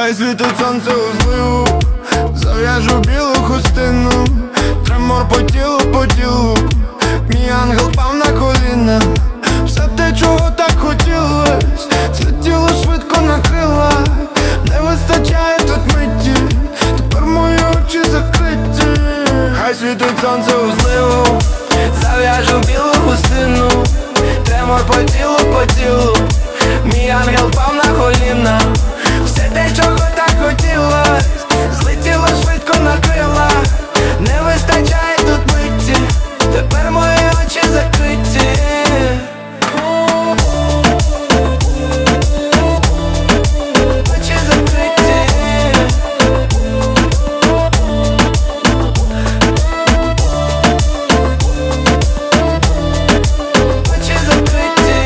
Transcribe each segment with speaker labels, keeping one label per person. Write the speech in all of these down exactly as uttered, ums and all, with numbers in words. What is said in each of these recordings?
Speaker 1: Хай світить сонце у зливу, зав'яжу білу хустину, тремор по тілу, по тілу. Мій ангел пав на коліна. Все те, чого так хотілось, злетіло швидко на крилах. Не вистачає тут миті, тепер мої очі закриті. Хай світить сонце у зливу, зав'яжу білу хустину, тремор по тілу, по тілу. Мій ангел пав на коліна. Все те, чого так хотілось, злетіло швидко на крилах. Не вистачає тут миті, тепер мої очі закриті. Очі закриті. Очі закриті.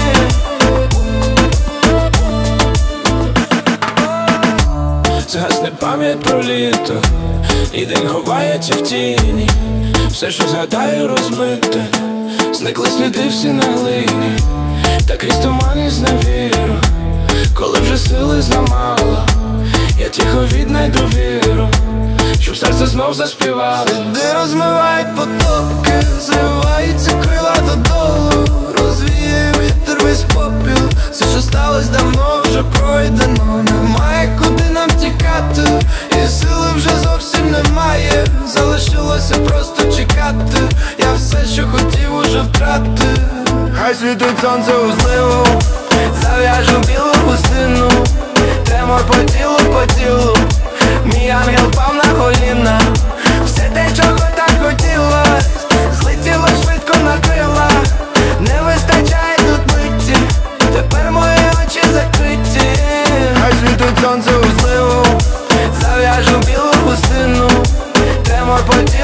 Speaker 2: Згасне пам'ять про літо, і день ховається в тіні. Все, що згадаю, розмите, зникли сліди всі на глині. Та крізь туман із невіру, коли вже сили замало, я тихо віднайду віру, щоб серце знов заспівало.
Speaker 1: Сліди розмивають потоки, зриваються крила додолу. Розвіє вітер весь попіл, все, що сталось давно, вже пройдено. Немає куди нам тікати, і сили вже зовсім немає. Залишилося просто чекати, я все, що хотів, уже втратив. Хай світить сонце у зливу, зав'яжу білу хустину, тремор по тілу, по тілу. Мій ангел пав на коліна. Все те, чого так хотілось, злетіло швидко на крилах. Не вистачає тут миті, тепер мої очі закриті. Хай світить сонце у зливу, зав'яжу білу хустину, тремор по тілу.